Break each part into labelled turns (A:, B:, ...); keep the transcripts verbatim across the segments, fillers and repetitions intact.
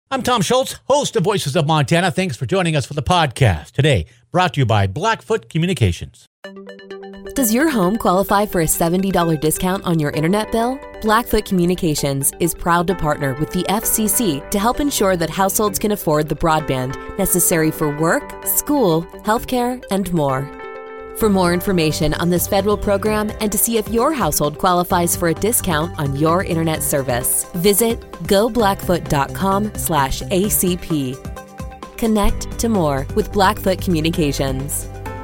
A: I'm Tom Schultz, host of Voices of Montana. Thanks for joining us for the podcast today, brought to you by Blackfoot Communications.
B: Does your home qualify for a seventy dollars discount on your internet bill? Blackfoot Communications is proud to partner with the F C C to help ensure that households can afford the broadband necessary for work, school, healthcare, and more. For more information on this federal program and to see if your household qualifies for a discount on your internet service, visit go blackfoot dot com slash A C P. Connect to more with Blackfoot Communications.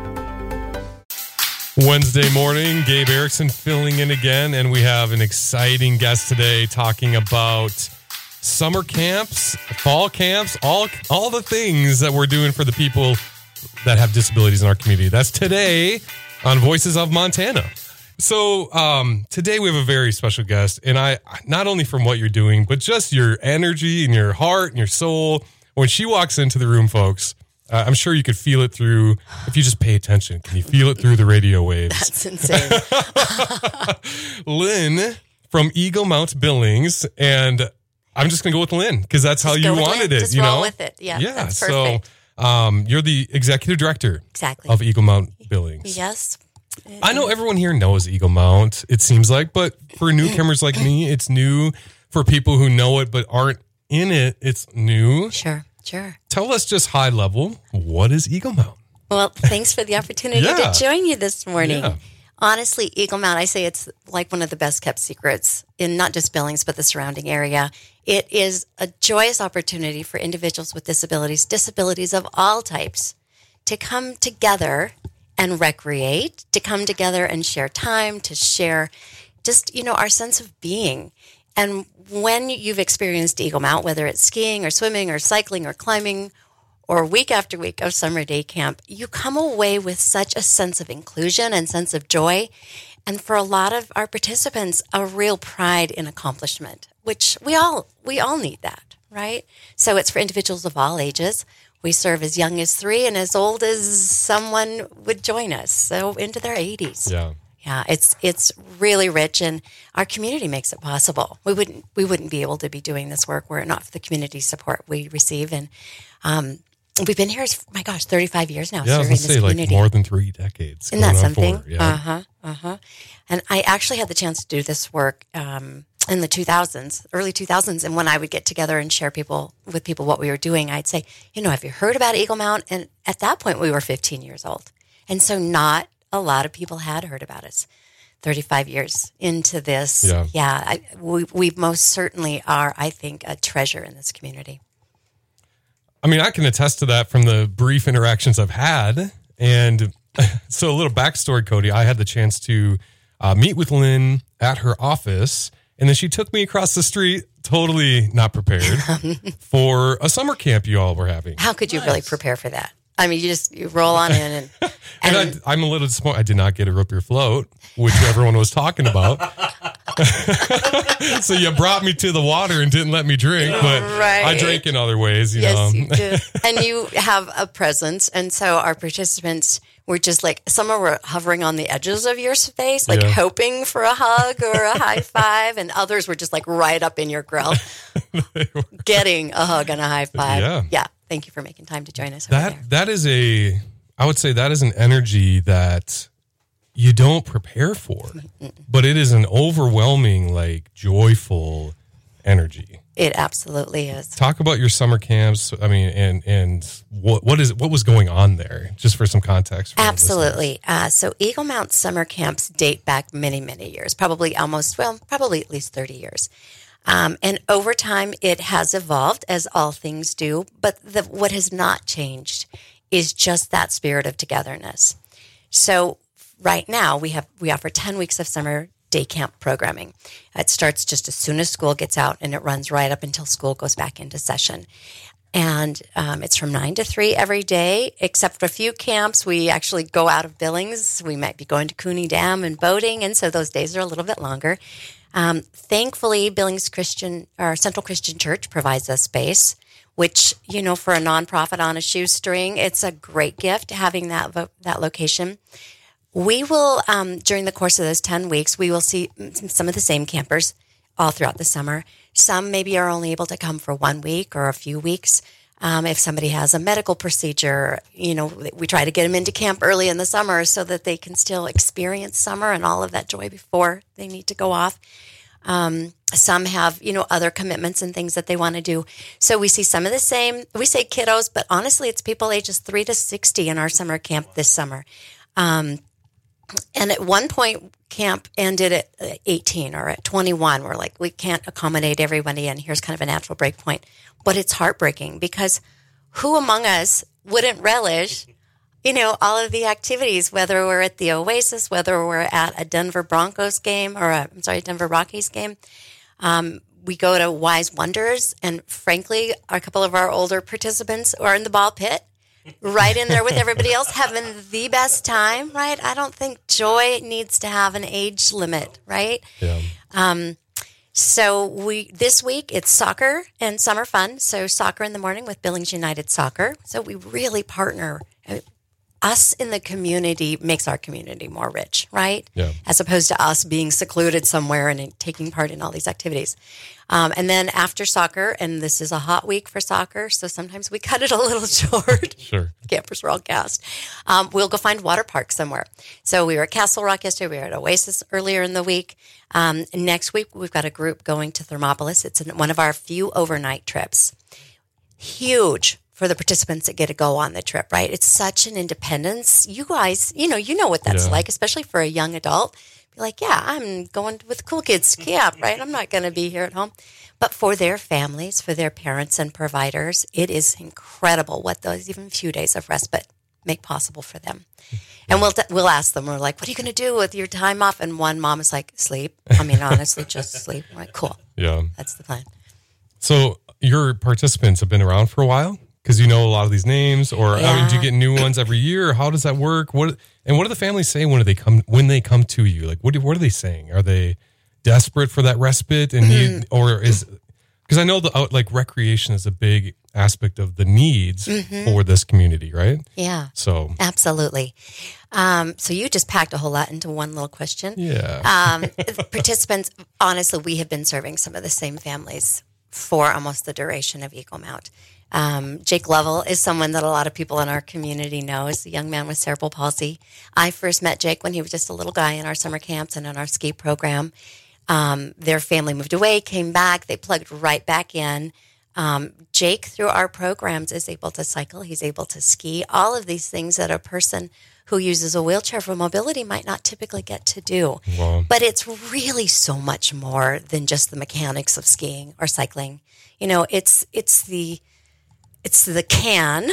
C: Wednesday morning, Gabe Erickson filling in again, and we have an exciting guest today talking about summer camps, fall camps, all all the things that we're doing for the people that have disabilities in our community. That's today on Voices of Montana. So um, today we have a very special guest, and I not only from what you're doing, but just your energy and your heart and your soul. When she walks into the room, folks, uh, I'm sure you could feel it through, if you just pay attention, can you feel it through the radio waves?
D: That's insane.
C: Lynn from Eagle Mount Billings, and I'm just going to go with Lynn because that's
D: just
C: how you wanted
D: Lynn.
C: it.
D: Just
C: you
D: roll
C: know?
D: with it. Yeah,
C: yeah.
D: that's
C: So
D: perfect.
C: um, you're the executive director
D: exactly.
C: of Eagle Mount Billings.
D: Yes.
C: I know everyone here knows Eagle Mount, it seems like, but for newcomers like me, it's new. For people who know it but aren't in it, it's new.
D: Sure, sure.
C: Tell us just high level, what is Eagle Mount?
D: Well, thanks for the opportunity
C: Yeah.
D: to join you this morning.
C: Yeah.
D: Honestly, Eagle Mount, I say it's like one of the best kept secrets in not just Billings, but the surrounding area. It is a joyous opportunity for individuals with disabilities, disabilities of all types, to come together and recreate, to come together and share time, to share just, you know, our sense of being. And when you've experienced Eagle Mount, whether it's skiing or swimming or cycling or climbing or week after week of summer day camp, you come away with such a sense of inclusion and sense of joy. And for a lot of our participants, a real pride in accomplishment, which we all we all need that, right? So it's for individuals of all ages. We serve as young as three and as old as someone would join us, so into their eighties.
C: Yeah.
D: Yeah, it's it's really rich, and our community makes it possible. We wouldn't we wouldn't be able to be doing this work were it not for the community support we receive. And um, we've been here, my gosh, thirty-five years now.
C: Yeah, I was
D: serving
C: going to
D: this
C: say
D: community.
C: like more than three decades.
D: Isn't that
C: going on
D: something?
C: four, yeah.
D: Uh huh. Uh huh. And I actually had the chance to do this work um, in the two thousands, early two thousands. And when I would get together and share people with people what we were doing, I'd say, you know, have you heard about Eagle Mount? And at that point, we were fifteen years old, and so not a lot of people had heard about us. thirty-five years into this,
C: Yeah,
D: yeah I, we we most certainly are, I think, a treasure in this community.
C: I mean, I can attest to that from the brief interactions I've had. And so a little backstory, Cody, I had the chance to uh, meet with Lynn at her office, and then she took me across the street, totally not prepared, for a summer camp you all were having.
D: How could you nice. really prepare for that? I mean, you just you roll on in and...
C: and
D: and
C: I, I'm a little disappointed. I did not get a root beer float, which everyone was talking about. So you brought me to the water and didn't let me drink, but
D: right.
C: I drank in other ways, you
D: yes,
C: know.
D: you did. And you have a presence, and so our participants were just like, some were hovering on the edges of your space, like
C: yeah.
D: hoping for a hug or a high five, and others were just like right up in your grill, getting a hug and a high five.
C: Yeah.
D: Yeah. Thank you for making time to join us.
C: That
D: over there.
C: that is a, I would say that is an energy that you don't prepare for, but it is an overwhelming, like joyful energy.
D: It absolutely is.
C: Talk about your summer camps. I mean, and and what what is what was going on there, just for some context. For
D: Absolutely. Uh, so Eagle Mount summer camps date back many, many years, probably almost, well, probably at least thirty years. Um, and over time, it has evolved, as all things do. But the, what has not changed is just that spirit of togetherness. So right now, we have we offer ten weeks of summer day camp programming. It starts just as soon as school gets out, and it runs right up until school goes back into session. And um, it's from nine to three every day, except for a few camps. We actually go out of Billings. We might be going to Cooney Dam and boating, and so those days are a little bit longer. Um, thankfully, Billings Christian or Central Christian Church provides us space, which, you know, for a nonprofit on a shoestring, it's a great gift having that vo- that location. We will, um, during the course of those ten weeks, we will see some of the same campers all throughout the summer. Some maybe are only able to come for one week or a few weeks. Um, if somebody has a medical procedure, you know, we try to get them into camp early in the summer so that they can still experience summer and all of that joy before they need to go off. Um, some have, you know, other commitments and things that they want to do. So we see some of the same, we say kiddos, but honestly, it's people ages three to sixty in our summer camp this summer. Um, and at one point, camp ended at eighteen or at twenty-one. We're like, we can't accommodate everybody, and here's kind of a natural break point. But it's heartbreaking because who among us wouldn't relish, you know, all of the activities, whether we're at the Oasis, whether we're at a Denver Broncos game or a, I'm sorry, Denver Rockies game. Um, we go to Wise Wonders, and frankly, a couple of our older participants are in the ball pit, right in there with everybody else, having the best time, right? I don't think joy needs to have an age limit, right?
C: Yeah. Um,
D: So we this week it's soccer and summer fun. So soccer in the morning with Billings United Soccer. So we really partner. Us in the community makes our community more rich, right?
C: Yeah.
D: As opposed to us being secluded somewhere and taking part in all these activities. Um, and then after soccer, and this is a hot week for soccer, so sometimes we cut it a little short.
C: Sure.
D: Campers are all gassed. Um, we'll go find water park somewhere. So we were at Castle Rock yesterday. We were at Oasis earlier in the week. Um, next week, we've got a group going to Thermopolis. It's one of our few overnight trips. Huge for the participants that get to go on the trip, right? It's such an independence. You guys, you know, you know what that's
C: Yeah.
D: like, especially for a young adult. Be like, yeah, I'm going with cool kids camp, right? I'm not going to be here at home. But for their families, for their parents and providers, it is incredible what those even few days of respite make possible for them. And we'll we'll ask them, we're like, what are you going to do with your time off? And one mom is like, sleep. I mean, honestly, just sleep. I'm like, cool.
C: Yeah.
D: That's the plan.
C: So your participants have been around for a while? Because you know a lot of these names, or
D: Yeah.
C: I mean, do you get new ones every year? How does that work? What and what do the families say when they come when they come to you? Like, what do, what are they saying? Are they desperate for that respite and
D: Mm-hmm.
C: need, or is because I know the out like recreation is a big aspect of the needs
D: Mm-hmm.
C: for this community, right?
D: Yeah.
C: So
D: Absolutely. Um, so you just packed a whole lot into one little question.
C: yeah,
D: Um, participants, honestly, we have been serving some of the same families for almost the duration of Eagle Mount. Um, Jake Lovell is someone that a lot of people in our community know is a young man with cerebral palsy. I first met Jake when he was just a little guy in our summer camps and in our ski program. Um, their family moved away, came back. They plugged right back in. Um, Jake, through our programs, is able to cycle. He's able to ski. All of these things that a person who uses a wheelchair for mobility might not typically get to do.
C: Wow.
D: But it's really so much more than just the mechanics of skiing or cycling. You know, it's it's the it's the can,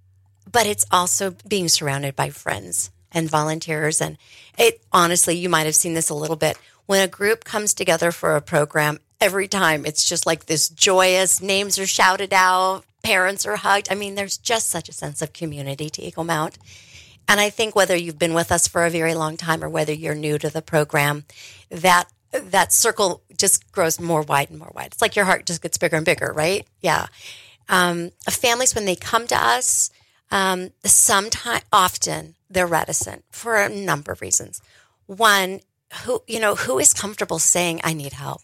D: but it's also being surrounded by friends and volunteers. And it honestly, you might have seen this a little bit. When a group comes together for a program, every time it's just like this joyous, names are shouted out, parents are hugged. I mean, there's just such a sense of community to Eagle Mount. And I think whether you've been with us for a very long time or whether you're new to the program, that that circle just grows more wide and more wide. It's like your heart just gets bigger and bigger, right? Yeah. Um, families, when they come to us, um, sometimes, often they're reticent for a number of reasons. One, who you know, who is comfortable saying, "I need help"?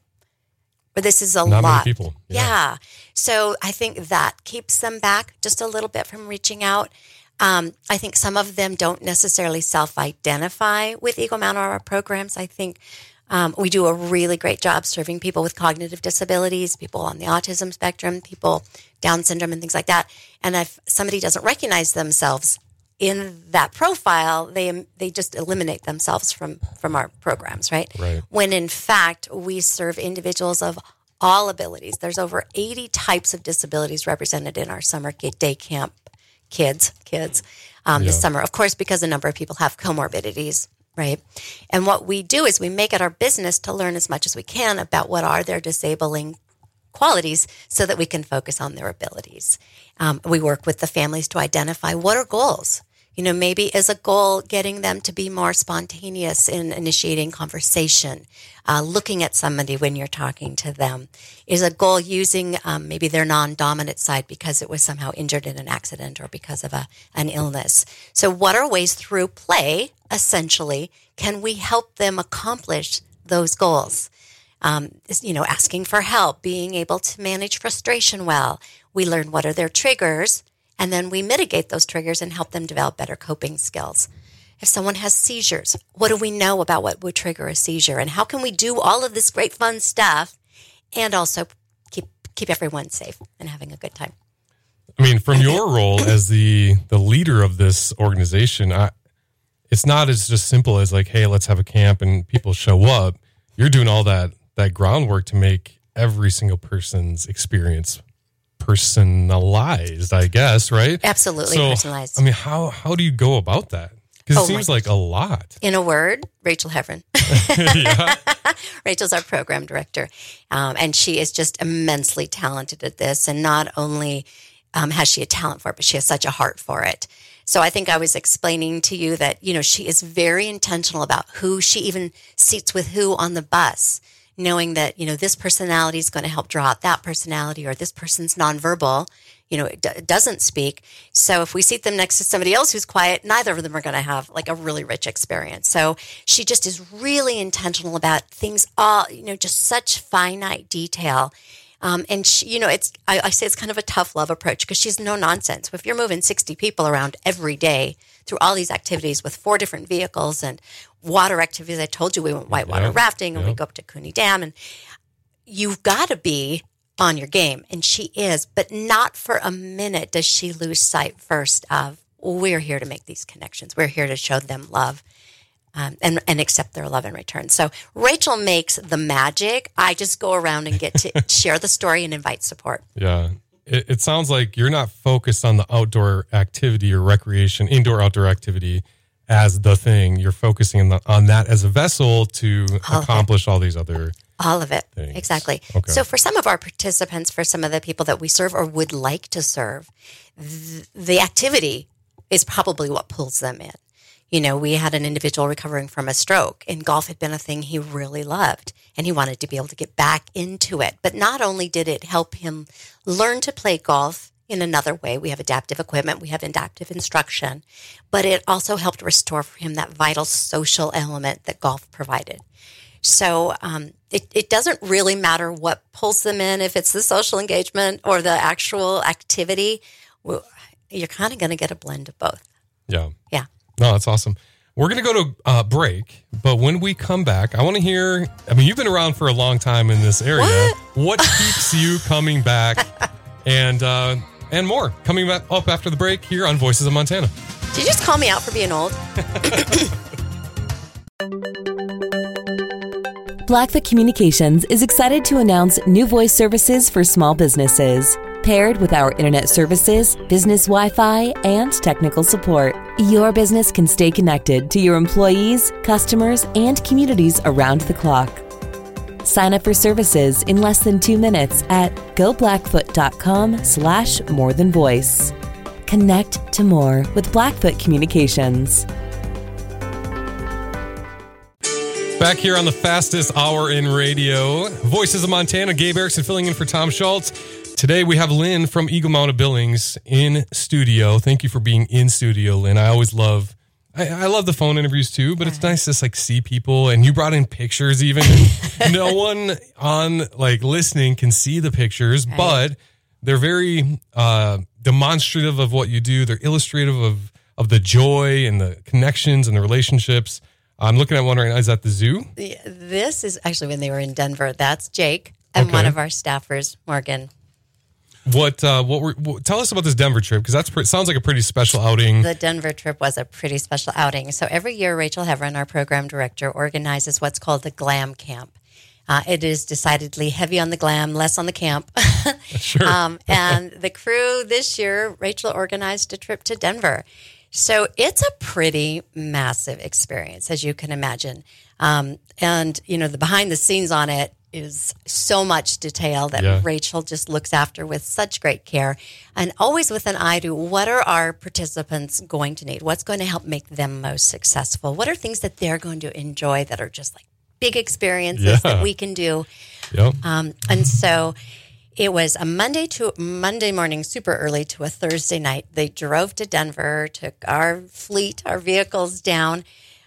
D: Or this is a
C: Not
D: lot.
C: many people.
D: Yeah.
C: Yeah.
D: So I think that keeps them back just a little bit from reaching out. Um, I think some of them don't necessarily self-identify with Eagle Mount or our programs. I think um, we do a really great job serving people with cognitive disabilities, people on the autism spectrum, people Down syndrome and things like that. And if somebody doesn't recognize themselves in that profile, they they just eliminate themselves from, from our programs, right?
C: Right.
D: When in fact, we serve individuals of all abilities. There's over eighty types of disabilities represented in our summer day camp kids, kids um,
C: Yeah.
D: this summer. Of course, because a number of people have comorbidities, right? And what we do is we make it our business to learn as much as we can about what are their disabling qualities so that we can focus on their abilities. Um, we work with the families to identify what are goals. You know, maybe is a goal getting them to be more spontaneous in initiating conversation, uh, looking at somebody when you're talking to them. Is a goal using um, maybe their non-dominant side because it was somehow injured in an accident or because of a, an illness. So what are ways through play, essentially, can we help them accomplish those goals? um, you know, asking for help, being able to manage frustration well. We learn what are their triggers, and then we mitigate those triggers and help them develop better coping skills. If someone has seizures, what do we know about what would trigger a seizure? And how can we do all of this great fun stuff and also keep keep everyone safe and having a good time?
C: I mean, from your role as the the leader of this organization, I, it's not as just simple as like, hey, let's have a camp and people show up. You're doing all that that groundwork to make every single person's experience personalized, I guess, right?
D: Absolutely
C: so,
D: personalized.
C: I mean, how how do you go about that? Because
D: Oh
C: it
D: my
C: seems like a lot.
D: In a word, Rachel Hevron.
C: Yeah.
D: Rachel's our program director, um, and she is just immensely talented at this. And not only um, has she a talent for it, but she has such a heart for it. So I think I was explaining to you that, you know, she is very intentional about who she even seats with who on the bus, knowing that, you know, this personality is going to help draw out that personality, or this person's nonverbal, you know, it, d- it doesn't speak. So if we seat them next to somebody else who's quiet, neither of them are going to have like a really rich experience. So she just is really intentional about things, all, you know, just such finite detail. Um, and she, you know, it's, I, I say it's kind of a tough love approach because she's no nonsense. If you're moving sixty people around every day through all these activities with four different vehicles and water activities, I told you we went whitewater
C: Yeah,
D: rafting and
C: yeah.
D: we go up to Cooney Dam, and you've got to be on your game. And she is, but not for a minute does she lose sight first of, we're here to make these connections. We're here to show them love. Um, and, and accept their love in return. So Rachel makes the magic. I just go around and get to share the story and invite support.
C: Yeah. It, it sounds like you're not focused on the outdoor activity or recreation, indoor outdoor activity as the thing. You're focusing on, the, on that as a vessel to
D: All of
C: accomplish all these other.
D: All of it.
C: Thanks.
D: Exactly.
C: Okay.
D: So for some of our participants, for some of the people that we serve or would like to serve, th- the activity is probably what pulls them in. You know, we had an individual recovering from a stroke, and golf had been a thing he really loved, and he wanted to be able to get back into it. But not only did it help him learn to play golf in another way, we have adaptive equipment, we have adaptive instruction, but it also helped restore for him that vital social element that golf provided. So um, it, it doesn't really matter what pulls them in, if it's the social engagement or the actual activity. Well, you're kind of going to get a blend of both.
C: Yeah.
D: Yeah.
C: No, that's awesome. We're going to go to uh, break, but when we come back, I want to hear, I mean, you've been around for a long time in this area.
D: What?
C: What keeps you coming back and uh, and more coming back up after the break here on Voices of Montana.
D: Did you just call me out for being old?
B: Blackfoot Communications is excited to announce new voice services for small businesses. Paired with our internet services, business Wi-Fi, and technical support, your business can stay connected to your employees, customers, and communities around the clock. Sign up for services in less than two minutes at goblackfoot.com slash more than voice. Connect to more with Blackfoot Communications.
C: Back here on the fastest hour in radio, Voices of Montana, Gabe Erickson filling in for Tom Schultz. Today we have Lynn from Eagle Mounted Billings in studio. Thank you for being in studio, Lynn. I always love, I, I love the phone interviews too, but it's nice to like see people, and you brought in pictures even. No one on like listening can see the pictures,
D: Right.
C: but they're very uh, demonstrative of what you do. They're illustrative of, of the joy and the connections and the relationships. I'm looking at one right now. Is that the zoo?
D: Yeah, this is actually when they were in Denver. That's Jake and
C: Okay.
D: one of our staffers, Morgan.
C: What uh, what were what, tell us about this Denver trip, because that's pre- sounds like a pretty special outing.
D: The Denver trip was a pretty special outing. So every year, Rachel Hevron, our program director, organizes what's called the Glam Camp. Uh, it is decidedly heavy on the glam, less on the camp.
C: Sure.
D: um, and the crew this year, Rachel organized a trip to Denver. So it's a pretty massive experience, as you can imagine. Um, and, you know, the behind the scenes on it is so much detail that
C: Yeah.
D: Rachel just looks after with such great care, and always with an eye to what are our participants going to need? What's going to help make them most successful? What are things that they're going to enjoy that are just like big experiences
C: Yeah.
D: that we can do?
C: Yep.
D: Um, and so it was a Monday to Monday morning, super early, to a Thursday night. They drove to Denver, took our fleet, our vehicles down.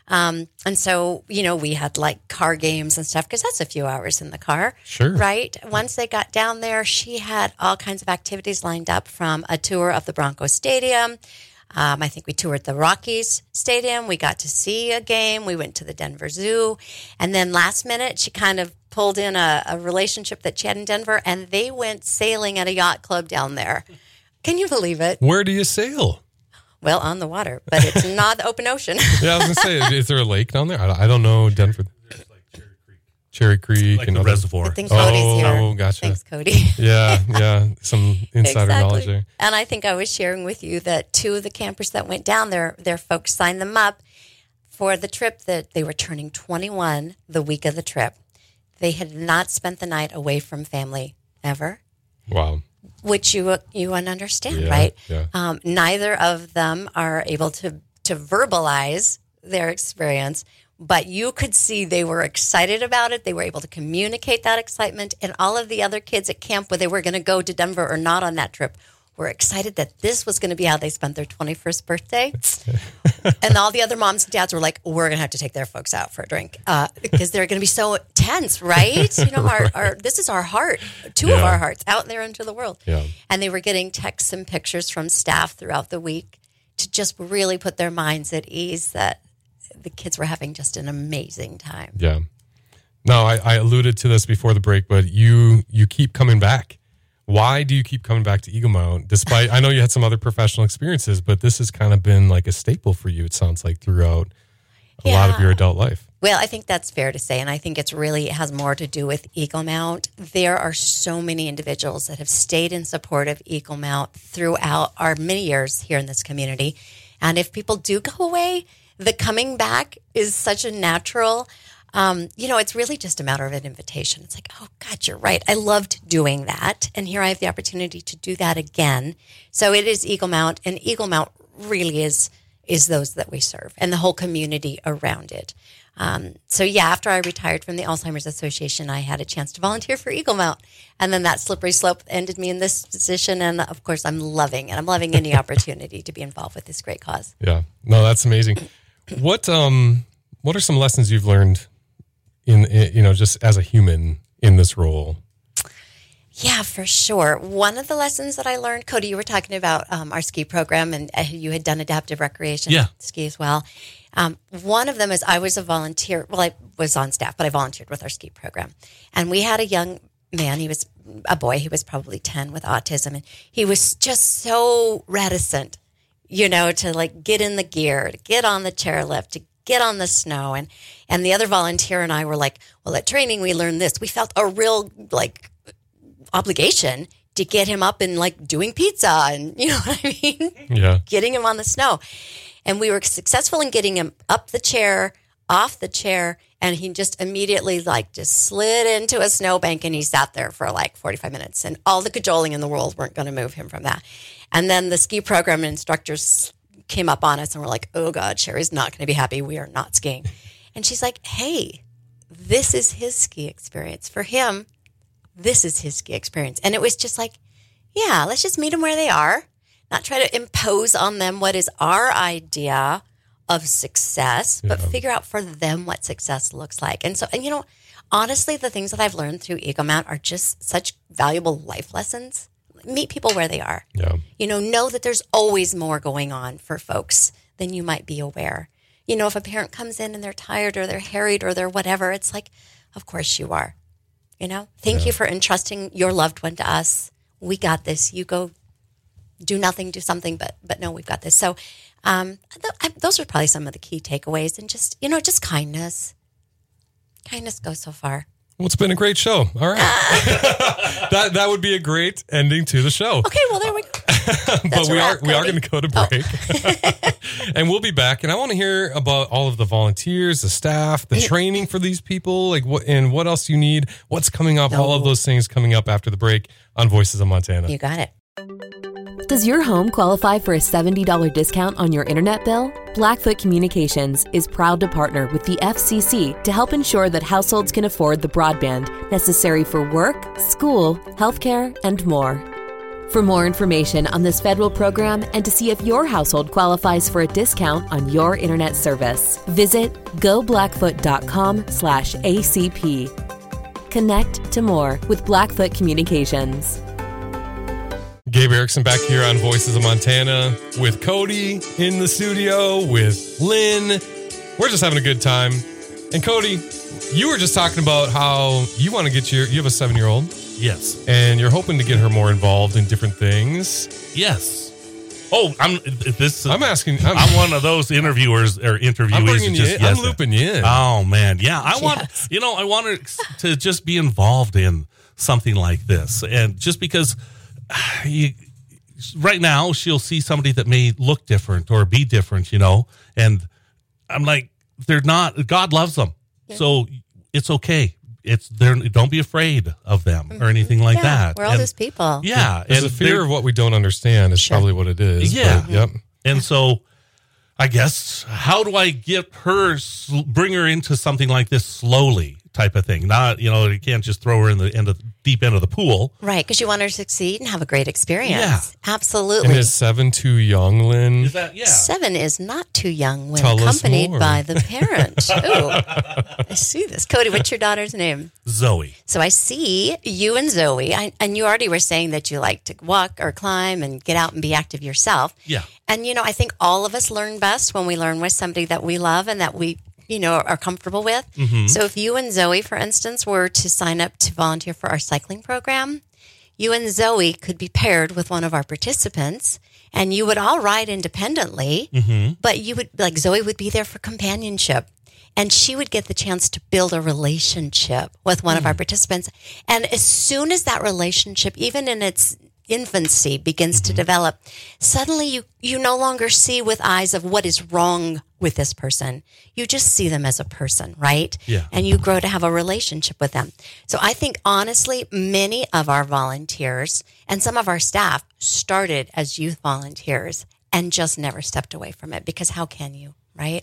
D: Um, and so, you know, we had like car games and stuff because that's a few hours in the car.
C: Sure.
D: Right. Once they got down there, she had all kinds of activities lined up, from a tour of the Broncos Stadium. Um, I think we toured the Rockies Stadium. We got to see a game. We went to the Denver Zoo. And then last minute, she kind of pulled in a, a relationship that she had in Denver, and they went sailing at a yacht club down there. Can you believe it?
C: Where do you sail?
D: Well, on the water, but it's not the open ocean.
C: Yeah, I was going to say, is there a lake down there? I, I don't know Denver.
A: There's like Cherry Creek.
C: Cherry Creek.
A: Like
C: and
A: the
C: other-
A: reservoir.
D: I think Cody's
C: Oh,
D: here.
C: oh, gotcha.
D: Thanks, Cody.
C: Yeah, yeah. Some insider knowledge there.
D: And I think I was sharing with you that two of the campers that went down there, their folks signed them up for the trip, that they were turning twenty-one the week of the trip. They had not spent the night away from family ever,
C: Wow.
D: which you you understand,
C: Yeah,
D: right?
C: yeah.
D: Um, neither of them are able to to verbalize their experience, but you could see they were excited about it. They were able to communicate that excitement, and all of the other kids at camp, whether they were going to go to Denver or not on that trip, were excited that this was going to be how they spent their twenty-first birthday. And all the other moms and dads were like, we're going to have to take their folks out for a drink uh, because they're going to be so tense, right? You know, our, our this is our heart, two of
C: Yeah.
D: our hearts out there into the world.
C: Yeah.
D: And they were getting texts and pictures from staff throughout the week to just really put their minds at ease that the kids were having just an amazing time.
C: Yeah. No, I, I alluded to this before the break, but you you keep coming back. Why do you keep coming back to Eagle Mount? Despite, I know you had some other professional experiences, but this has kind of been like a staple for you, it sounds like, throughout a lot of
D: Yeah.
C: your adult life.
D: Well, I think that's fair to say, and I think it's really it has more to do with Eagle Mount. There are so many individuals that have stayed in support of Eagle Mount throughout our many years here in this community. And if people do go away, the coming back is such a natural, um, you know, it's really just a matter of an invitation. It's like, oh, God, you're right. I loved doing that. And here I have the opportunity to do that again. So it is Eagle Mount, and Eagle Mount really is is those that we serve and the whole community around it. Um, so yeah, after I retired from the Alzheimer's Association, I had a chance to volunteer for Eagle Mount. And then that slippery slope ended me in this position. And of course, I'm loving it. I'm loving any opportunity to be involved with this great cause.
C: Yeah. No, that's amazing. What um what are some lessons you've learned in, in you know, just as a human in this role?
D: Yeah, for sure. One of the lessons that I learned, Cody, you were talking about um, our ski program, and uh, you had done adaptive recreation
A: Yeah.
D: ski as well. Um, one of them is I was a volunteer. Well, I was on staff, but I volunteered with our ski program. And we had a young man. He was a boy. He was probably ten with autism. And he was just so reticent, you know, to like get in the gear, to get on the chairlift, to get on the snow. And, and the other volunteer and I were like, well, at training, we learned this. We felt a real like obligation to get him up and like doing pizza and, you know what I mean?
C: Yeah.
D: Getting him on the snow. And we were successful in getting him up the chair, off the chair, and he just immediately like just slid into a snowbank, and he sat there for like forty-five minutes, and all the cajoling in the world weren't going to move him from that. And then the ski program instructors came up on us and were like, oh God, Sherry's not going to be happy. We are not skiing. And she's like, hey, this is his ski experience. For him, this is his ski experience. And it was just like, yeah, let's just meet them where they are, not try to impose on them what is our idea of success, but
C: Yeah.
D: figure out for them what success looks like. And so, and you know, honestly, the things that I've learned through Eagle Mount are just such valuable life lessons. Meet people where they are.
C: Yeah.
D: You know, know that there's always more going on for folks than you might be aware. You know, if a parent comes in and they're tired or they're harried or they're whatever, it's like, of course you are. You know, thank
C: Yeah.
D: you for entrusting your loved one to us. We got this. You go do nothing, do something, but but no, we've got this. So um, th- I, those are probably some of the key takeaways. And just, you know, just kindness. Kindness goes so far.
C: Well, it's been a great show. All right. that that would be a great ending to the show.
D: Okay, well, there we go.
C: But
D: That's a
C: we are
D: wrap,
C: we are
D: Cody.
C: going to go to break. And we'll be back, and I want to hear about all of the volunteers, the staff, the training for these people, like what and what else you need, what's coming up, all of those things coming up after the break on Voices of Montana.
D: You got it.
B: Does your home qualify for a seventy dollars discount on your internet bill? Blackfoot Communications is proud to partner with the F C C to help ensure that households can afford the broadband necessary for work, school, healthcare, and more. For more information on this federal program and to see if your household qualifies for a discount on your internet service, visit go blackfoot dot com slash A C P. Connect to more with Blackfoot Communications.
C: Gabe Erickson back here on Voices of Montana with Cody in the studio with Lynn. We're just having a good time. And Cody, you were just talking about how you want to get your, you have a seven-year-old.
E: Yes.
C: And you're hoping to get her more involved in different things.
E: Yes. Oh, I'm this.
C: I'm asking. I'm,
E: I'm one of those interviewers or interviewees.
C: I'm bringing you
E: just,
C: in. I'm
E: yes,
C: looping you in.
E: Oh man, yeah. I want
D: Yes.
E: you know I want her to just be involved in something like this, and just because you, right now she'll see somebody that may look different or be different, you know, and I'm like, they're not. God loves them, yeah. So it's okay. It's there. Don't be afraid of them or anything like
D: yeah,
E: that.
D: We're all
E: and,
D: just people.
E: Yeah,
C: There's
E: and
C: a fear of what we don't understand is
D: Sure.
C: probably what it is.
E: Yeah.
C: But, yep.
E: And so, I guess, how do I get her, bring her into something like this slowly, type of thing? Not, you know, you can't just throw her in the end of deep end of the pool,
D: Right, because you want her to succeed and have a great experience.
E: Yeah.
D: Absolutely.
C: And is seven too young, Lynn?
E: Is that yeah?
D: Seven is not too young when
C: Tell us
D: accompanied
C: more.
D: by the parent. Ooh, I see this. Cody, what's your daughter's name?
E: Zoe.
D: So I see you and Zoe, I, and you already were saying that you like to walk or climb and get out and be active yourself.
E: Yeah.
D: And, you know, I think all of us learn best when we learn with somebody that we love and that we, you know, are comfortable with.
E: Mm-hmm.
D: So if you and Zoe, for instance, were to sign up to volunteer for our cycling program, you and Zoe could be paired with one of our participants and you would all ride independently,
E: Mm-hmm.
D: but you would, like Zoe would be there for companionship. And she would get the chance to build a relationship with one of our participants. And as soon as that relationship, even in its infancy, begins to develop, suddenly you, you no longer see with eyes of what is wrong with this person. You just see them as a person, right?
E: Yeah.
D: And you grow to have a relationship with them. So I think, honestly, many of our volunteers and some of our staff started as youth volunteers and just never stepped away from it, because how can you, right?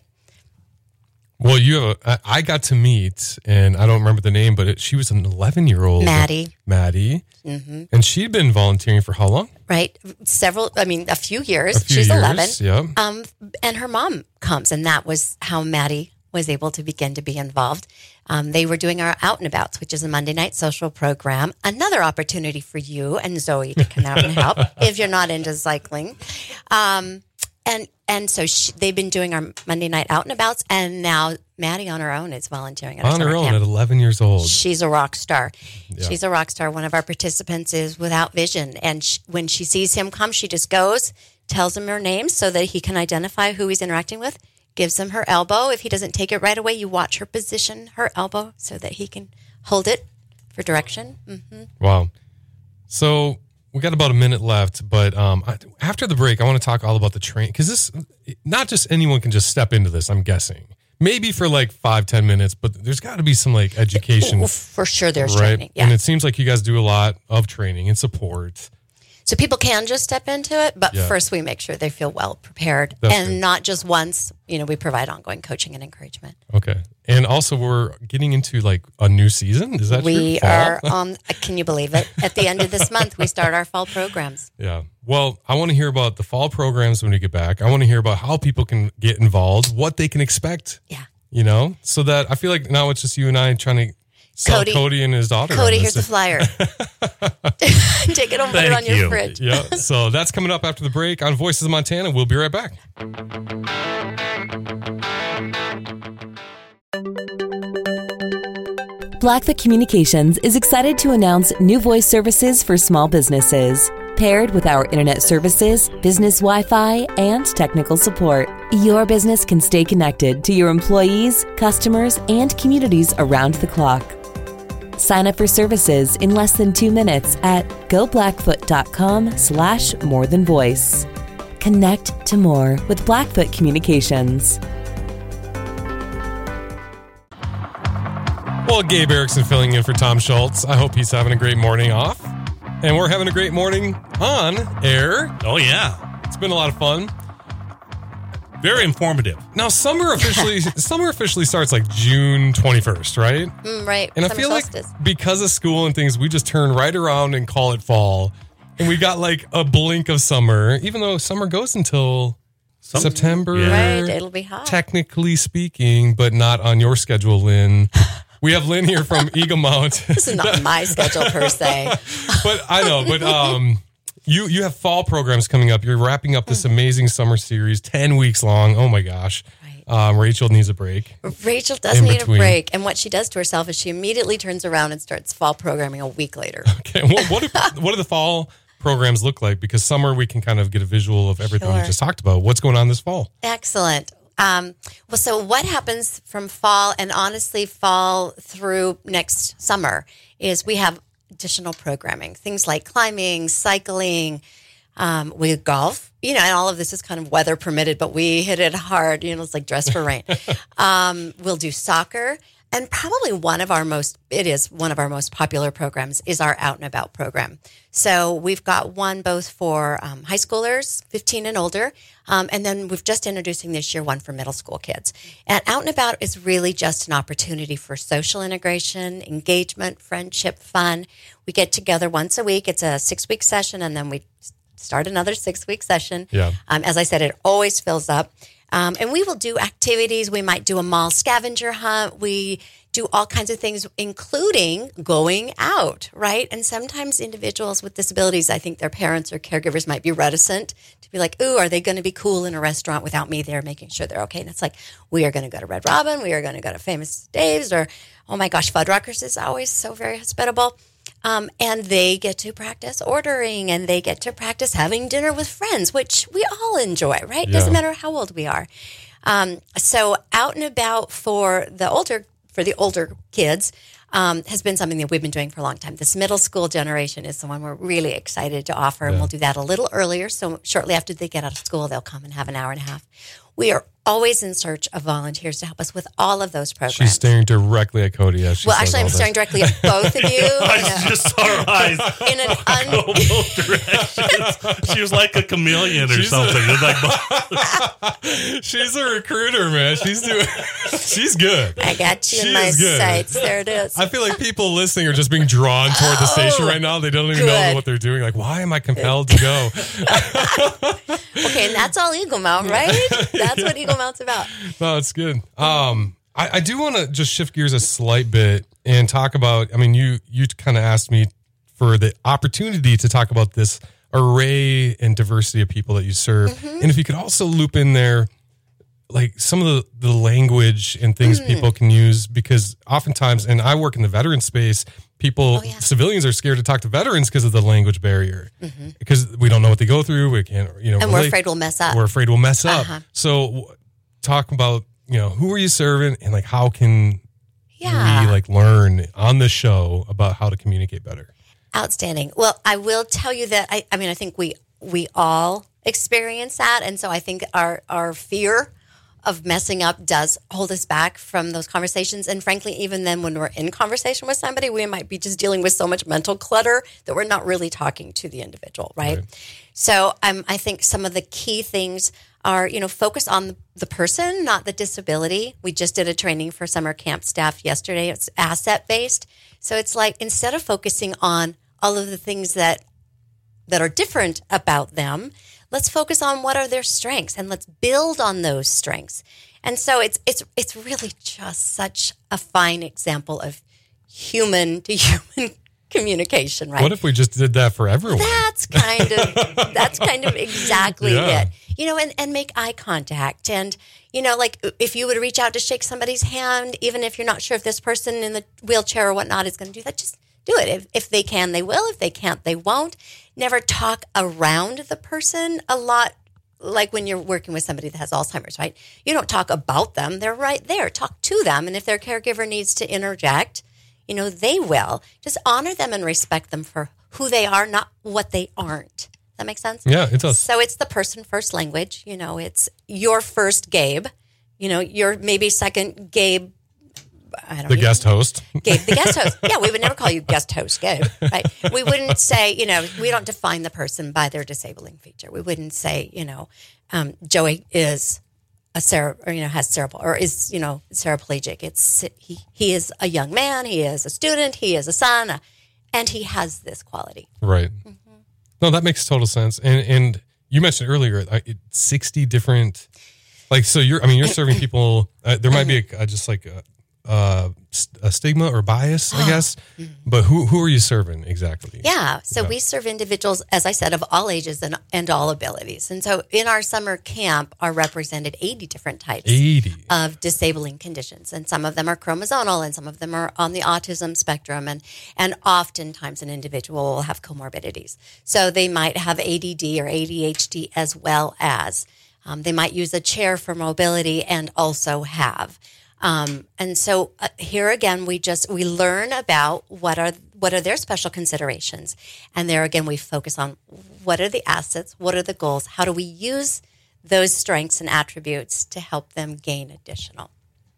C: Well, you have a, I I got to meet, and I don't remember the name, but it, she was an eleven-year-old.
D: Maddie.
C: Maddie.
D: Mm-hmm.
C: And she'd been volunteering for how long?
D: Right. Several, I mean, a few years.
C: A few
D: She's
C: years,
D: eleven.
C: yeah.
D: Um, and her mom comes, and that was how Maddie was able to begin to be involved. Um, they were doing our Out and Abouts, which is a Monday night social program. Another opportunity for you and Zoe to come out and help if you're not into cycling. Um, and and so she, they've been doing our Monday night Out and Abouts, and now Maddie on her own is volunteering at our
C: On her
D: summer
C: own
D: camp.
C: at eleven years old.
D: She's a rock star.
C: Yeah.
D: She's a rock star. One of our participants is without vision. And sh- when she sees him come, she just goes, tells him her name so that he can identify who he's interacting with, gives him her elbow. If he doesn't take it right away, you watch her position her elbow so that he can hold it for direction. Mm-hmm.
C: Wow. So we got about a minute left, but um, I, after the break, I want to talk all about the train, because this, not just anyone can just step into this, I'm guessing. Maybe for like five, ten minutes, but there's got to be some like education.
D: Well, for sure there's
C: right?
D: training. Yeah.
C: And it seems like you guys do a lot of training and support.
D: So people can just step into it, but
C: Yeah.
D: first we make sure they feel well prepared.
C: That's
D: and
C: good.
D: not just once. You know, we provide ongoing coaching and encouragement.
C: Okay. And also we're getting into like a new season. Is that
D: We
C: true? Fall?
D: are on, can you believe it? At the end of this month, we start our fall programs.
C: Yeah. Well, I want to hear about the fall programs when we get back. I want to hear about how people can get involved, what they can expect.
D: Yeah.
C: You know, so that I feel like now it's just you and I trying to sell
D: Cody-
C: Cody, and his daughter.
D: Cody,
C: on
D: here's
C: this.
D: the flyer. Take it home, put it
E: Thank
D: on your
E: you.
D: fridge.
C: Yeah. So that's coming up after the break on Voices of Montana. We'll be right back.
B: Blackfoot Communications is excited to announce new voice services for small businesses. Paired with our internet services, business Wi-Fi, and technical support, your business can stay connected to your employees, customers, and communities around the clock. Sign up for services in less than two minutes at goblackfoot.com slash more than voice. Connect to more with Blackfoot Communications.
C: Well, Gabe Erickson filling in for Tom Schultz. I hope he's having a great morning off. And we're having a great morning on air.
E: Oh yeah,
C: It's been a lot of fun.
E: very informative.
C: Now, summer officially summer officially starts like June twenty-first, right?
D: Mm, right.
C: And I
D: Summer
C: feel
D: solstice.
C: like because of school and things, we just turn right around and call it fall. And we got like a blink of summer, even though summer goes until
E: Some-
C: September.
E: Yeah.
D: Right, it'll be hot.
C: Technically speaking, but not on your schedule, Lynn. We have Lynn here from Eagle Mount.
D: This is not my schedule per se.
C: But I know, but um, you you have fall programs coming up. You're wrapping up this amazing summer series, ten weeks long. Oh my gosh.
D: Right.
C: Um, Rachel needs a break.
D: Rachel does
C: In
D: need
C: between.
D: a break. And what she does to herself is she immediately turns around and starts fall programming a week later.
C: Okay, what what do, what do the fall programs look like? Because summer we can kind of get a visual of everything we
D: Sure.
C: just talked about. What's going on this fall?
D: Excellent. Um, well, so what happens from fall and honestly fall through next summer is we have additional programming, things like climbing, cycling, um, we golf, you know, and all of this is kind of weather permitted, but we hit it hard, you know, it's like dress for rain. um, we'll do soccer. And probably one of our most, it is one of our most popular programs is our Out and About program. So we've got one both for um, high schoolers, fifteen and older, um, and then we've just introducing this year one for middle school kids. And Out and About is really just an opportunity for social integration, engagement, friendship, fun. We get together once a week. It's a six-week session, and then we start another six-week session.
C: Yeah.
D: Um, as I said, it always fills up. Um, and we will do activities. We might do a mall scavenger hunt. We do all kinds of things, including going out, right? And sometimes individuals with disabilities, I think their parents or caregivers might be reticent to be like, ooh, are they going to be cool in a restaurant without me there making sure they're okay? And it's like, we are going to go to Red Robin. We are going to go to Famous Dave's, or, oh my gosh, Fuddruckers is always so very hospitable. Um, and they get to practice ordering, and they get to practice having dinner with friends, which we all enjoy, right?
C: Yeah.
D: Doesn't matter how old we are. Um, so Out and About for the older for the older kids um, has been something that we've been doing for a long time. This middle school generation is the one we're really excited to offer, and
C: Yeah.
D: we'll do that a little earlier. So shortly after they get out of school, they'll come and have an hour and a half. We are always in search of volunteers to help us with all of those programs.
C: She's staring directly at Cody as she
D: well,
C: says
D: actually,
C: all
D: I'm
C: this.
D: staring directly at both of you.
E: I just saw her eyes
D: in an un-
E: go both directions. She was like a chameleon or
C: She's a-
E: something. It was like,
C: She's a recruiter, man. She's doing. She's good.
D: I got you
C: She
D: in my
C: is good.
D: sights. There it is.
C: I feel like people listening are just being drawn toward the station right now. They don't even know
D: good.
C: what they're doing. Like, why am I compelled to go?
D: Okay, and that's all Eagle Mount, right? That's what Eagle Mount's about.
C: No, it's good. Um, I, I do want to just shift gears a slight bit and talk about. I mean, you you kind of asked me for the opportunity to talk about this array and diversity of people that you serve,
D: Mm-hmm.
C: and if you could also loop in there, like some of the, the language and things
D: Mm.
C: people can use, because oftentimes, and I work in the veteran space, people,
D: Oh, yeah.
C: civilians are scared to talk to veterans because of the language barrier, because we don't know what they go through. We can't, you know,
D: Mm-hmm. And we're
C: relate.
D: afraid we'll mess up.
C: We're afraid we'll mess up.
D: Uh-huh.
C: So w- talk about, you know, who are you serving, and like, how can
D: Yeah.
C: we like learn on the show about how to communicate better?
D: Outstanding. Well, I will tell you that I, I mean, I think we we all experience that, and so I think our our fear of messing up does hold us back from those conversations. And frankly, even then, when we're in conversation with somebody, we might be just dealing with so much mental clutter that we're not really talking to the individual, right?
C: Right.
D: So um, I think some of the key things are, you know, focus on the, the person, not the disability. We just did a training for summer camp staff yesterday. It's asset based. So it's like, instead of focusing on all of the things that that are different about them, let's focus on what are their strengths, and let's build on those strengths. And so it's it's it's really just such a fine example of human to human communication, right?
C: What if we just did that for everyone?
D: That's kind of that's kind of exactly
C: Yeah.
D: it. You know, and, and make eye contact. And, you know, like if you would reach out to shake somebody's hand, even if you're not sure if this person in the wheelchair or whatnot is going to do that, just do it. If, if they can, they will. If they can't, they won't. Never talk around the person a lot. Like when you're working with somebody that has Alzheimer's, right? You don't talk about them. They're right there. Talk to them. And if their caregiver needs to interject, you know, they will. Just honor them and respect them for who they are, not what they aren't. That makes sense?
C: Yeah, it does.
D: So it's the person first language. You know, it's your first Gabe. You know, your maybe second Gabe. I don't
C: The
D: know.
C: guest host.
D: Gabe, the guest host. Yeah, we would never call you guest host Gabe, right? We wouldn't say, you know, we don't define the person by their disabling feature. We wouldn't say, you know, um, Joey is a cere- or, you know, has cerebral or is, you know, paraplegic. It's he, he is a young man. He is a student. He is a son, uh, and he has this quality.
C: Right. No, that makes total sense. And and you mentioned earlier, uh, sixty different, like, so you're, I mean, you're serving people, uh, there might be a, a, just like a, uh, a stigma or bias, I guess, but who who are you serving exactly?
D: Yeah, so
C: Yeah.
D: we serve individuals, as I said, of all ages and, and all abilities. And so in our summer camp are represented eighty different types
C: eighty
D: of disabling conditions. And some of them are chromosomal and some of them are on the autism spectrum. And, and oftentimes an individual will have comorbidities. So they might have A D D or A D H D as well as. Um, they might use a chair for mobility and also have. Um, and so uh, here again, we just, we learn about what are, what are their special considerations. And there again, we focus on what are the assets, what are the goals, how do we use those strengths and attributes to help them gain additional.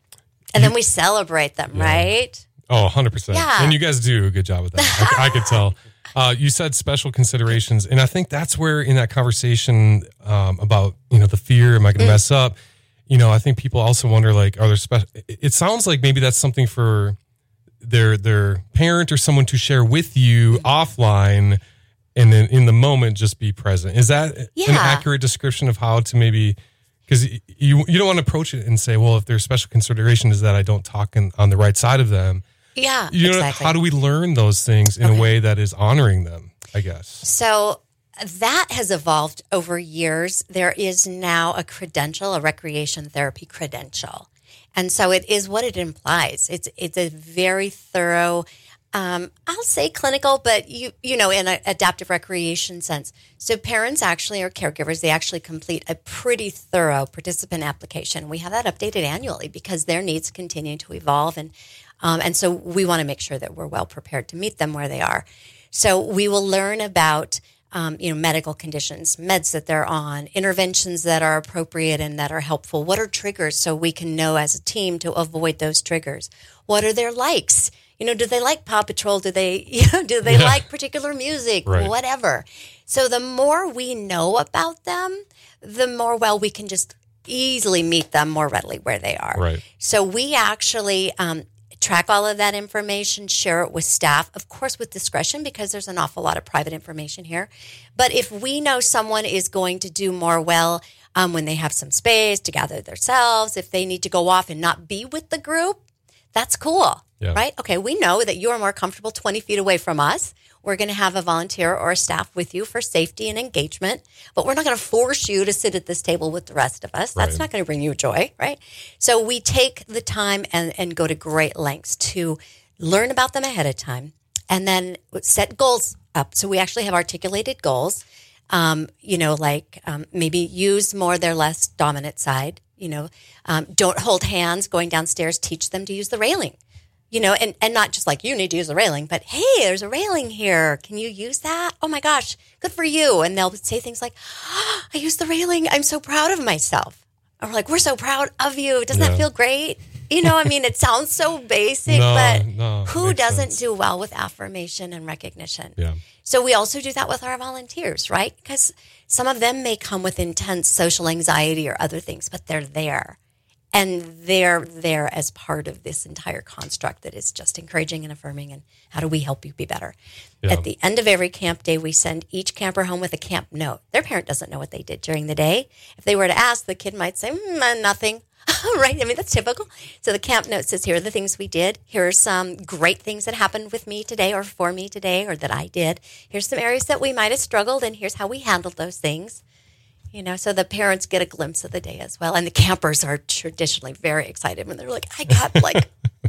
D: And then we celebrate them,
C: Yeah.
D: right?
C: Oh, one hundred percent.
D: Yeah.
C: And you guys do a good job with that. I, I could tell. Uh, you said special considerations. And I think that's where in that conversation um, about, you know, the fear, am I going to mess up? You know, I think people also wonder, like, are there special, it sounds like maybe that's something for their, their parent or someone to share with you offline and then in the moment, just be present. Is that an
D: Yeah.
C: accurate description of how to maybe, because you, you don't want to approach it and say, well, if there's special consideration is that I don't talk in, on the right side of them.
D: Yeah,
C: You know,
D: exactly.
C: how do we learn those things in
D: Okay.
C: a way that is honoring them, I guess?
D: So that has evolved over years. There is now a credential, a recreation therapy credential. And so it is what it implies. It's it's a very thorough, um, I'll say clinical, but you you know, in an adaptive recreation sense. So parents actually or caregivers, they actually complete a pretty thorough participant application. We have that updated annually because their needs continue to evolve. And um, and so we want to make sure that we're well prepared to meet them where they are. So we will learn about Um, you know, medical conditions, meds that they're on, interventions that are appropriate and that are helpful. What are triggers so we can know as a team to avoid those triggers? What are their likes? You know, do they like Paw Patrol? Do they, you know, do they
C: Yeah.
D: like particular music?
C: Right.
D: Whatever. So the more we know about them, the more well we can just easily meet them more readily where they are.
C: Right.
D: So we actually um, track all of that information, share it with staff, of course, with discretion, because there's an awful lot of private information here. But if we know someone is going to do more well um, when they have some space to gather themselves, if they need to go off and not be with the group, that's cool,
C: Yeah.
D: right? Okay, we know that you are more comfortable twenty feet away from us. We're going to have a volunteer or a staff with you for safety and engagement, but we're not going to force you to sit at this table with the rest of us. That's
C: Right.
D: not going to bring you joy, right? So we take the time and, and go to great lengths to learn about them ahead of time and then set goals up. So we actually have articulated goals, um, you know, like um, maybe use more their less dominant side, you know, um, don't hold hands going downstairs, teach them to use the railing. You know, and, and not just like you need to use the railing, but hey, there's a railing here. Can you use that? Oh my gosh, good for you. And they'll say things like, oh, I used the railing. I'm so proud of myself. Or we're like, we're so proud of you. Doesn't
C: Yeah.
D: that feel great? You know, I mean, it sounds so basic,
C: No,
D: but
C: no, it
D: who
C: makes
D: doesn't
C: sense.
D: do well with affirmation and recognition?
C: Yeah.
D: So we also do that with our volunteers, right? Because some of them may come with intense social anxiety or other things, but they're there. And they're there as part of this entire construct that is just encouraging and affirming. And how do we help you be better?
C: Yeah.
D: At the end of every camp day, we send each camper home with a camp note. Their parent doesn't know what they did during the day. If they were to ask, the kid might say, mm, uh, nothing. Right? I mean, that's typical. So the camp note says, here are the things we did. Here are some great things that happened with me today or for me today or that I did. Here's some areas that we might have struggled, and here's how we handled those things. You know, so the parents get a glimpse of the day as well. And the campers are traditionally very excited when they're like, I got like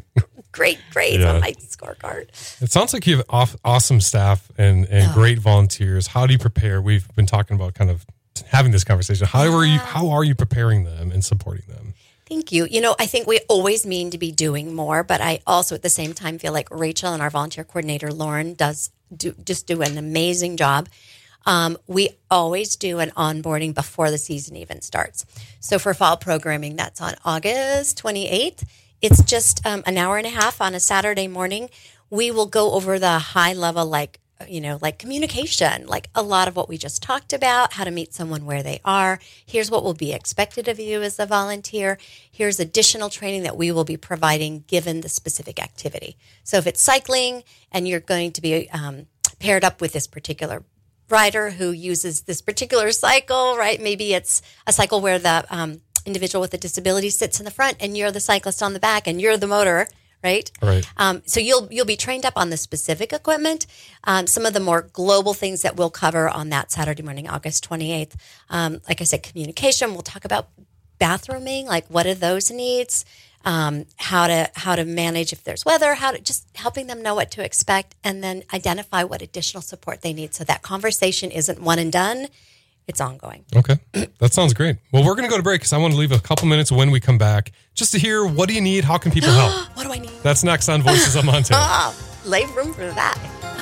D: great grades
C: Yeah.
D: on my scorecard.
C: It sounds like you have off, awesome staff and, and
D: Oh.
C: great volunteers. How do you prepare? We've been talking about kind of having this conversation. How are you, how are you preparing them and supporting them?
D: Thank you. You know, I think we always mean to be doing more, but I also at the same time feel like Rachel and our volunteer coordinator, Lauren, does do, just do an amazing job. Um, we always do an onboarding before the season even starts. So for fall programming, that's on August twenty-eighth. It's just um, an hour and a half on a Saturday morning. We will go over the high level, like, you know, like communication, like a lot of what we just talked about, how to meet someone where they are. Here's what will be expected of you as a volunteer. Here's additional training that we will be providing given the specific activity. So if it's cycling and you're going to be um, paired up with this particular rider who uses this particular cycle, right? Maybe it's a cycle where the um, individual with a disability sits in the front and you're the cyclist on the back and you're the motor, right?
C: Right.
D: Um, so you'll you'll be trained up on the specific equipment. Um, some of the more global things that we'll cover on that Saturday morning, August twenty-eighth. Um, like I said, communication. We'll talk about bathrooming, like what are those needs, um, how to how to manage if there's weather, how to just helping them know what to expect, and then identify what additional support they need. So that conversation isn't one and done. It's ongoing.
C: Okay. That sounds great. Well, we're going to go to break because I want to leave a couple minutes when we come back just to hear what do you need? How can people help?
D: What do I need?
C: That's next on Voices of Montana.
D: Oh, leave room for that.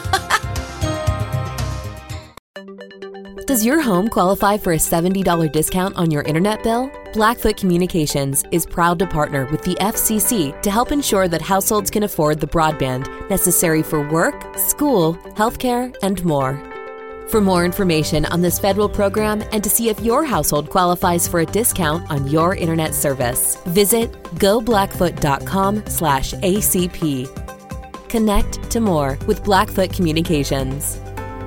B: Does your home qualify for a seventy dollars discount on your internet bill? Blackfoot Communications is proud to partner with the F C C to help ensure that households can afford the broadband necessary for work, school, healthcare, and more. For more information on this federal program and to see if your household qualifies for a discount on your internet service, visit go blackfoot dot com slash A C P. Connect to more with Blackfoot Communications.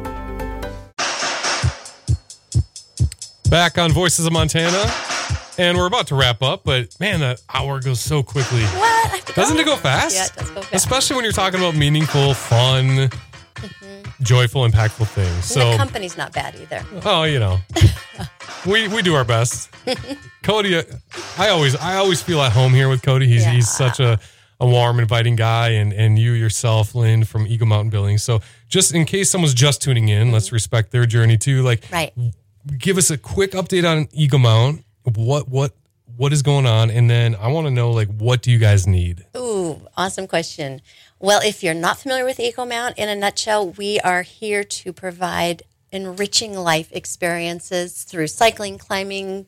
C: Back on Voices of Montana, and we're about to wrap up, but man, that hour goes so quickly.
D: What?
C: Doesn't it go fast?
D: Yeah, it does go fast.
C: Especially when you're talking about meaningful, fun, mm-hmm. joyful, impactful things.
D: And
C: So
D: the company's not bad either.
C: Oh, you know, we we do our best. Cody, I always I always feel at home here with Cody. He's
D: Yeah.
C: he's such a, a warm, inviting guy, and and you yourself, Lynn, from Eagle Mountain Building. So just in case someone's just tuning in, mm-hmm. let's respect their journey too. Like,
D: right.
C: give us a quick update on Eagle Mount. What what what is going on, and then I want to know, like, what do you guys need?
D: Ooh, awesome question. Well, if you're not familiar with Eagle Mount, in a nutshell, we are here to provide enriching life experiences through cycling, climbing,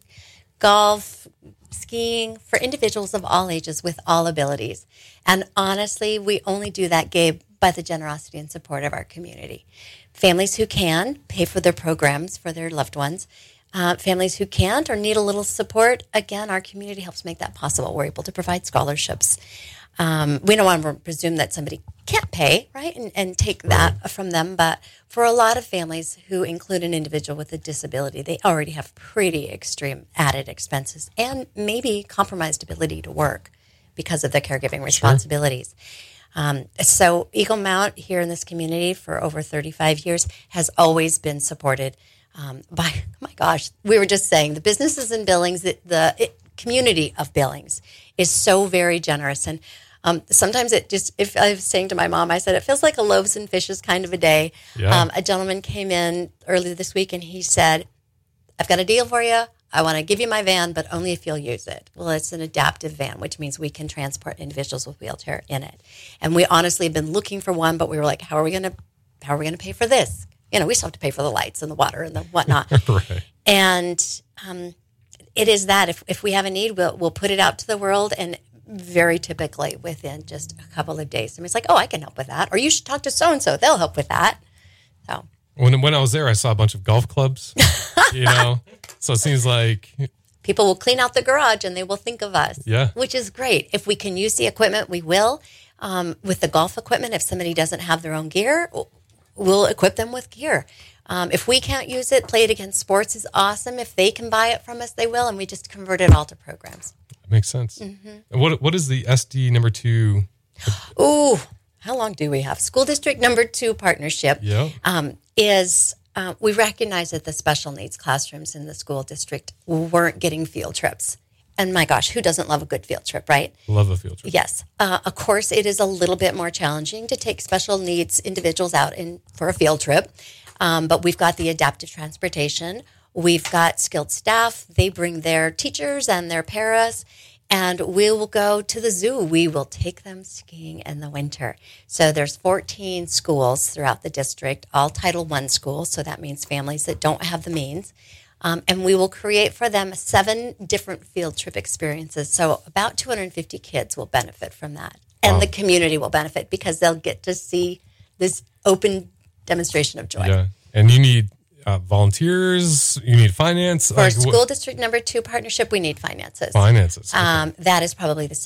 D: golf, skiing for individuals of all ages with all abilities. And honestly, we only do that, Gabe, by the generosity and support of our community. Families who can pay for their programs for their loved ones. Uh, families who can't or need a little support, again, our community helps make that possible. We're able to provide scholarships. Um, we don't want to presume that somebody can't pay, right, and, and take that right. from them. But for a lot of families who include an individual with a disability, they already have pretty extreme added expenses and maybe compromised ability to work because of their caregiving responsibilities. Sure. Um, so Eagle Mount here in this community for over thirty-five years has always been supported um, by, oh my gosh, we were just saying the businesses in Billings, the, the it, community of Billings is so very generous. And um, sometimes it just, if I was saying to my mom, I said, it feels like a loaves and fishes kind of a day.
C: Yeah.
D: Um, a gentleman came in earlier this week and he said, I've got a deal for you. I want to give you my van, but only if you'll use it. Well, it's an adaptive van, which means we can transport individuals with wheelchair in it. And we honestly have been looking for one, but we were like, how are we going to, how are we going to pay for this? You know, we still have to pay for the lights and the water and the whatnot.
C: Right.
D: And um, it is that if, if we have a need, we'll, we'll put it out to the world, and very typically within just a couple of days, somebody's like, oh, I can help with that. Or you should talk to so-and-so. They'll help with that. So
C: when, when I was there, I saw a bunch of golf clubs, you know, so it seems like
D: people will clean out the garage and they will think of us,
C: yeah,
D: which is great. If we can use the equipment, we will. Um, with the golf equipment, if somebody doesn't have their own gear, we'll equip them with gear. Um, if we can't use it, Play It Again Sports is awesome. If they can buy it from us, they will, and we just convert it all to programs.
C: Makes sense. Mm-hmm. What What is the S D number two?
D: Ooh, how long do we have? School District Number Two partnership
C: yeah.
D: um, is uh, we recognize that the special needs classrooms in the school district weren't getting field trips. And my gosh, who doesn't love a good field trip, right?
C: Love a field trip.
D: Yes. Uh, of course, it is a little bit more challenging to take special needs individuals out in for a field trip. Um, but we've got the adaptive transportation. We've got skilled staff. They bring their teachers and their paras, and we will go to the zoo. We will take them skiing in the winter. So there's fourteen schools throughout the district, all Title One schools. So that means families that don't have the means. Um, and we will create for them seven different field trip experiences. So about two hundred fifty kids will benefit from that. And
C: wow.
D: the community will benefit because they'll get to see this open demonstration of joy.
C: Yeah. And you need uh, volunteers, you need finance.
D: For
C: like,
D: school
C: what?
D: district number two partnership, we need finances.
C: Finances. Okay.
D: Um, that is probably the single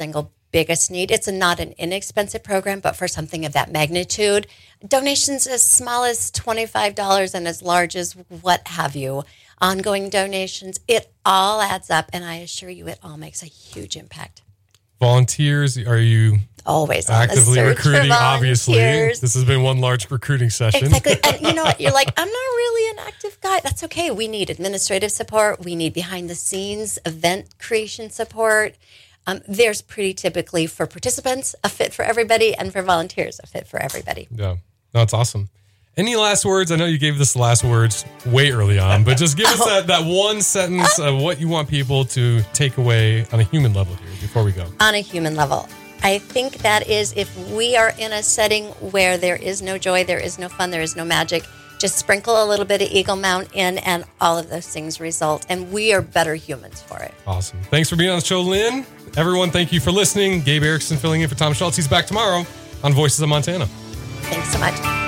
D: biggest need. It's a, not an inexpensive program, but for something of that magnitude, donations as small as twenty-five dollars and as large as what have you, ongoing donations, it all adds up. And I assure you, it all makes a huge impact.
C: Volunteers, are you
D: always
C: actively recruiting? Obviously,
D: volunteers.
C: This has been one large recruiting session.
D: Exactly. And you know what? You're like, I'm not really an active guy. That's okay. We need administrative support. We need behind the scenes event creation support. Um, there's pretty typically for participants a fit for everybody, and for volunteers a fit for everybody.
C: Yeah, that's awesome. Any last words? I know you gave this the last words way early on, but just give us
D: Oh.
C: that, that one sentence of what you want people to take away on a human level here before we go.
D: On a human level, I think that is, if we are in a setting where there is no joy, there is no fun, there is no magic, just sprinkle a little bit of Eagle Mount in, and all of those things result, and we are better humans for it.
C: Awesome. Thanks for being on the show, Lynn. Everyone, thank you for listening. Gabe Erickson filling in for Tom Schultz. He's back tomorrow on Voices of Montana.
D: Thanks so much.